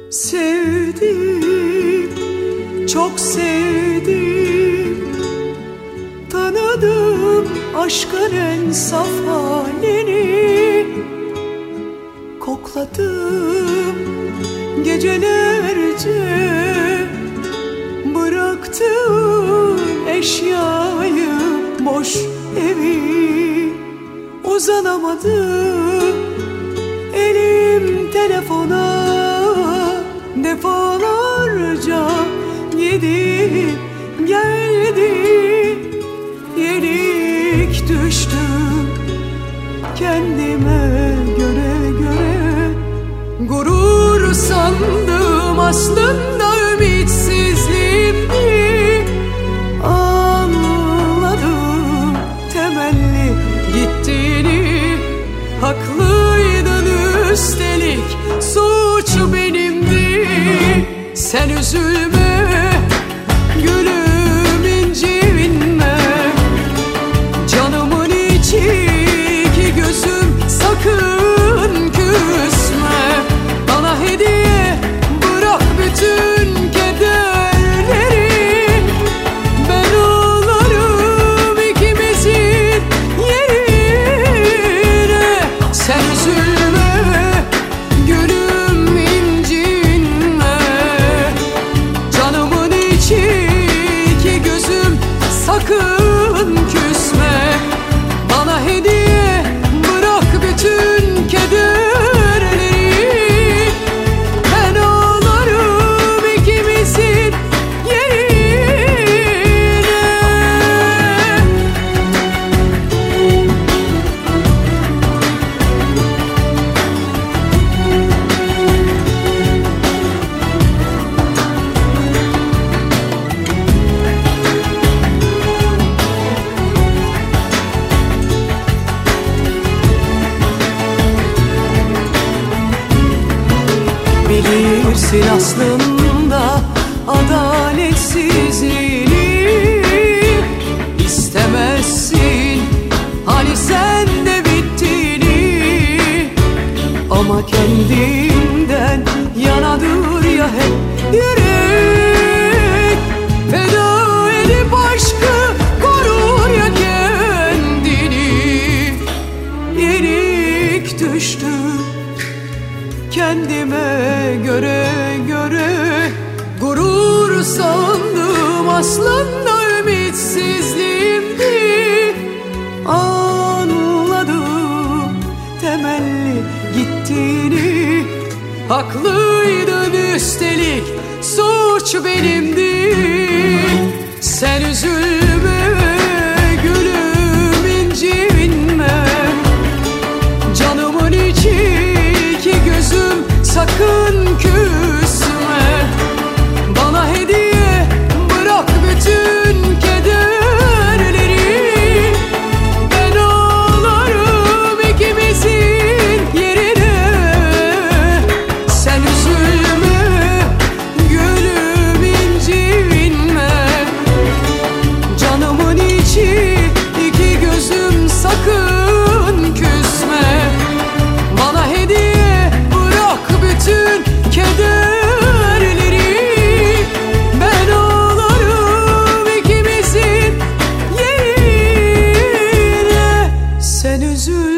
Sevdim, çok sevdim, tanıdım aşkın en saf halini. Kokladım gecelerce, bıraktım eşyayı, boş evi. Uzanamadım elim telefona, defalarca gidip geldi. Yenik düştüm kendime göre. Gurur sandım, aslında ümitsizliğimdi. Anladım temelli gittiğini. Haklıydın üstelik, suç benimdi. Sen üzülme gülüm, incinme. Canımın içi iki gözüm, sakın küsme. Bana hediye bırak bütün kederleri. Ben ağlarım ikimizin yerine. Sen üzülme gülüm, incinme. Canımın içi iki gözüm, sakın küsme. Bana hediye bırak bütün kederleri. Ben ağlarım ikimizin yerine. Bilirsin aslında adaletsizliğini. İstemezsin hani sen de bittiğini. Ama kendinden yanadır ya hep yürek. Feda edip aşkı korur ya kendini. Yenik düştüm kendime göre. Gurur sandım, aslında ümitsizliğimdi. Anladım temelli gittiğini. Haklıydın üstelik, suç benimdi. Sen üzülme gülüm, incinme. Canımın içi iki gözüm, sakın küsme. Bana hediye bırak bütün kederleri. Ben ağlarım ikimizin yerine. Sen üzülme gülüm, incinme. Canımın içi iki gözüm, sakın küsme. Bana hediye bırak bütün kederleri. Ben ağlarım ikimizin yerine. Sen üzül